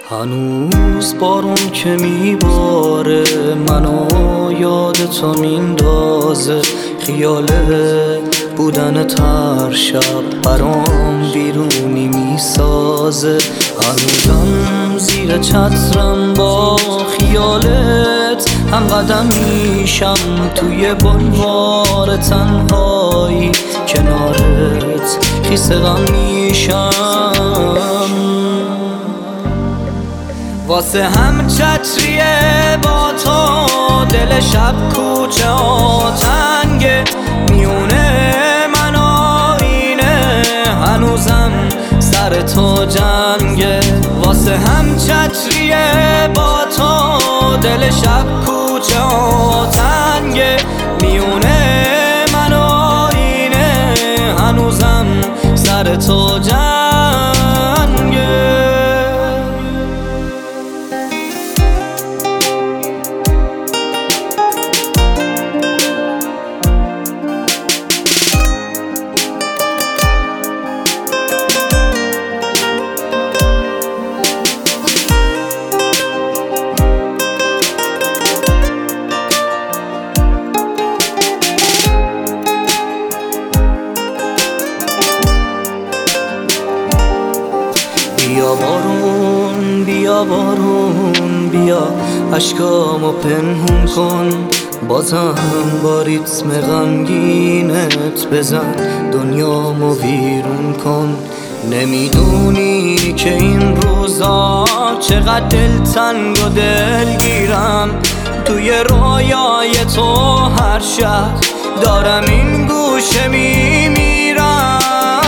هنوز بارون که میباره منو یاد تو میندازه، خیاله بودنت هر شب برام بیرونی میسازه. هنوزم زیر چترم با خیالت هم قدم میشم، توی بلوار تنهایی کنارت خیس غم میشم. واسه هم چتریه با تو دل شب کوچه ها تنگه، میونه من آینه هنوزم سر تو جنگه. واسه هم چتریه با تو دل شب کوچه ها تنگه، میونه من آینه هنوزم سر تو جنگه. بیا بارون بیا بارون بیا، اشکامو پنهون کن، بازم با ریتم غمگینت بزن دنیامو ویرون کن. نمیدونی که این روزا چقدر دلتنگ و دلگیرم، توی رویای تو هر شب دارم این گوشه میمیرم.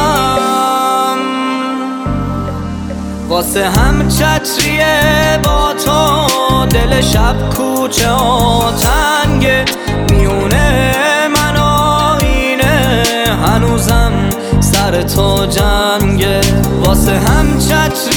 واسه هم چتریه با تو دل شب کوچه ها تنگه، میونه من آینه هنوزم سر تو جنگه. واسه هم چتریه